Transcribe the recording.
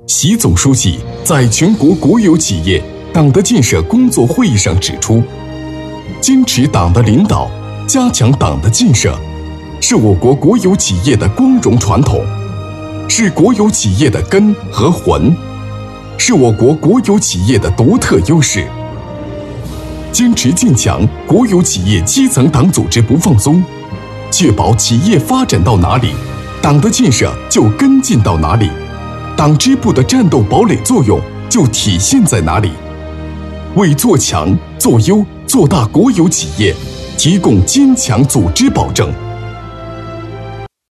习总书记在全国国有企业党的建设工作会议上指出，坚持党的领导，加强党的建设，是我国国有企业的光荣传统，是国有企业的根和魂，是我国国有企业的独特优势。坚持建强国有企业基层党组织不放松，确保企业发展到哪里，党的建设就跟进到哪里，党支部的战斗堡垒作用就体现在哪里，为做强、做优、做大国有企业提供坚强组织保证。